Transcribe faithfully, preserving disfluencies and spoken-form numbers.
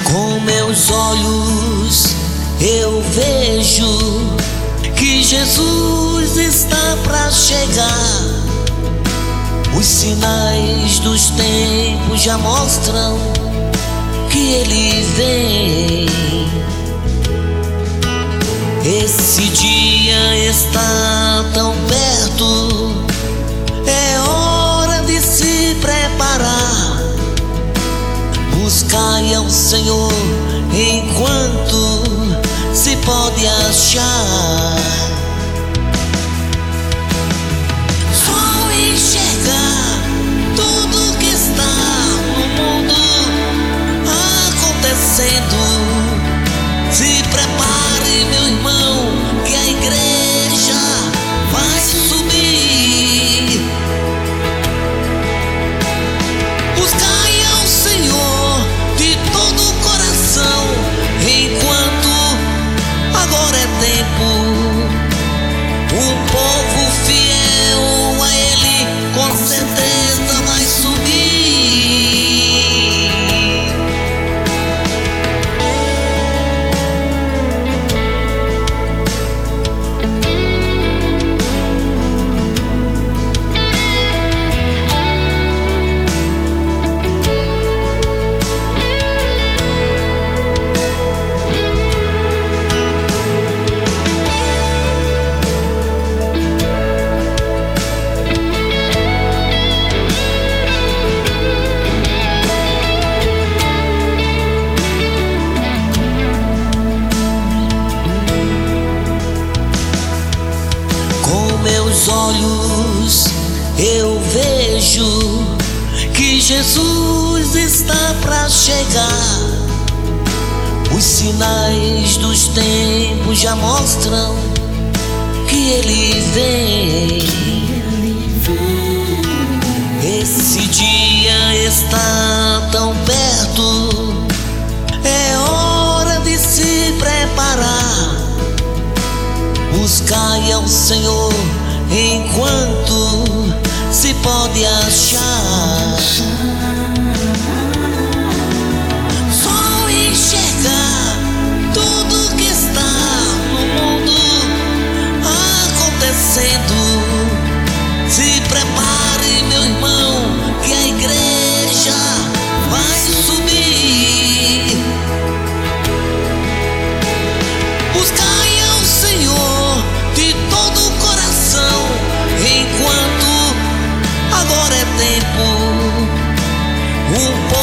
Com meus olhos eu vejo que Jesus está pra chegar. Os sinais dos tempos já mostram que Ele vem. Esse dia está tão perto, é hora de se preparar. Buscai ao Senhor enquanto se pode achar. Só enxergar tudo que está no mundo acontecendo. Se prepare, meu irmão, que a igreja vai subir. Buscai ao Senhor de todo o coração, enquanto agora é tempo. Um povo fiel a Ele com certeza vai subir. Meus olhos eu vejo que Jesus está pra chegar. Os sinais dos tempos já mostram que Ele vem. Esse dia está tão perto, é hora de se preparar. Buscai ao Senhor enquanto se pode achar. Só enxergar tudo que está no mundo acontecendo. Se prepare, meu irmão, que a igreja vai subir. Buscai ao Senhor de todo o coração, enquanto agora é tempo. Um